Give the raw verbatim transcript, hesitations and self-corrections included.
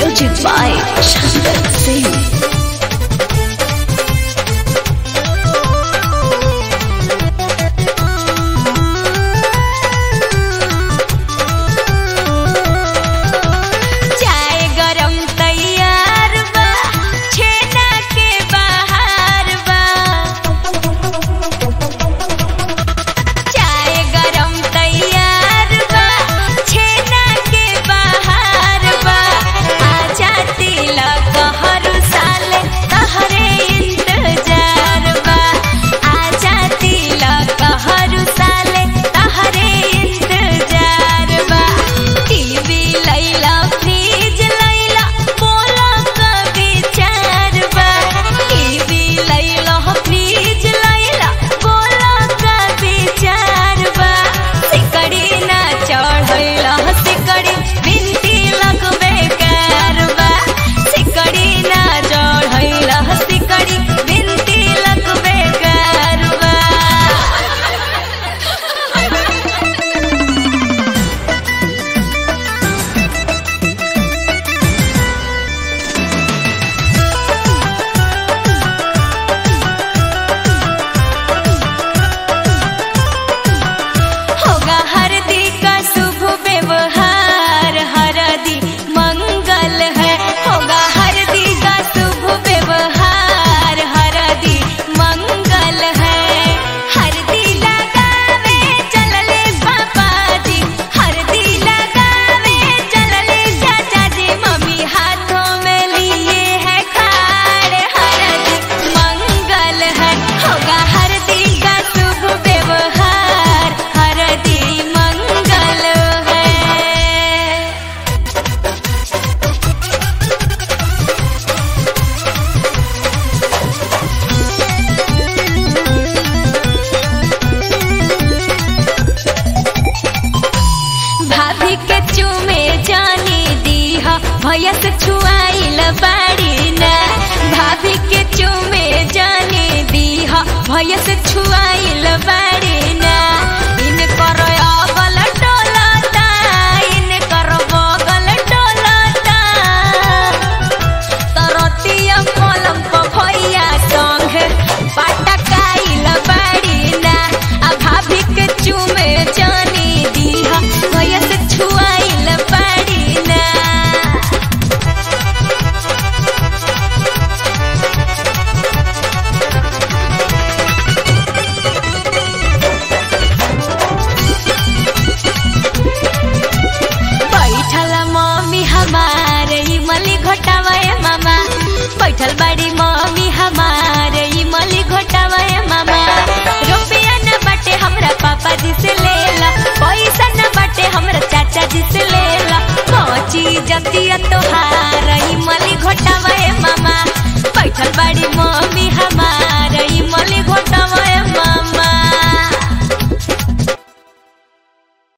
Music by Shankar Singh. भैया से छुआइल बाड़ी ना भाभी के चुमे जाने दीहा भैया से छुआइल बाड़ी ना इन कर अगल डोलता इन कर बगल डोलता तरतिया कलम पर भैया संग पटकाइल बाड़ी ना आ भाभी के चुमे जाने दीहा भैया से छुआइल बाड़ी ना। बैठल बाड़ी मम्मी हमारे इमली घोटावे मामा रुपया न बाटे हमरा पापा जी से लेला पैसा न बाटे हमरा चाचा जी से लेला पहुंची जतिया तोहार इमली घोटावे मामा बैठल बाड़ी मम्मी